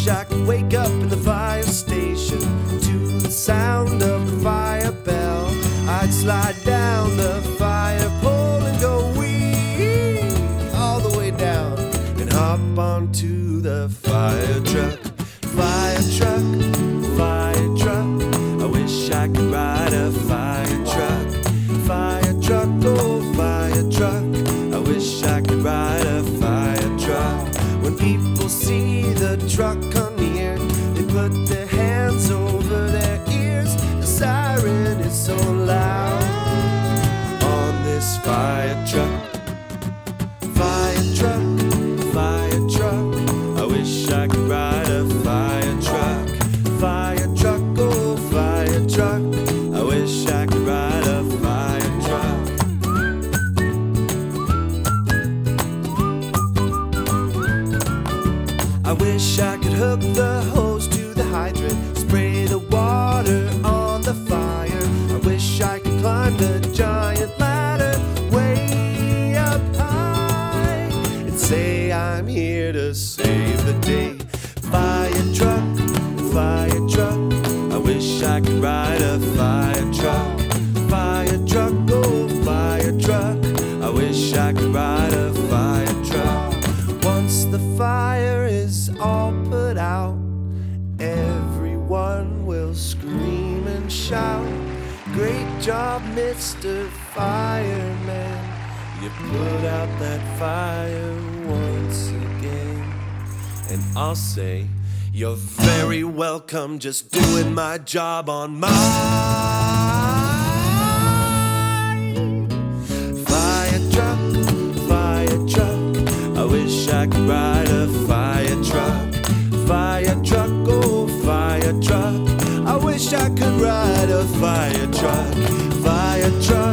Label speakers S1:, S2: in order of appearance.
S1: I could wake up in the fire station to the sound of the fire bell. I'd slide down the fire pole and go wee all the way down and hop onto the fire truck. Fire truck, fire truck, I wish I could ride a fire truck. Fire truck, oh fire truck, I wish I could ride a fire truck. When people see the truck come near, they put their hands over their ears. The siren is so loud on this fire truck. Fire truck, fire truck, I wish I could ride a fire truck. Fire truck, oh fire truck, I wish I could ride a fire truck. I wish I could hook the hose to the hydrant, spray the water on the fire. I wish I could climb the giant ladder way up high and say I'm here to save the day. Fire truck, I wish I could ride a fire truck. Fire truck, oh fire truck, I wish I could ride a fire truck. Once the fire is all put out, everyone will scream and shout, great job, Mr. Fireman, you put out that fire once again. And I'll say, you're very welcome, just doing my job on mine. Fire truck, I wish I could ride a fire truck. Fire truck, oh fire truck, I wish I could ride a fire truck. Fire truck,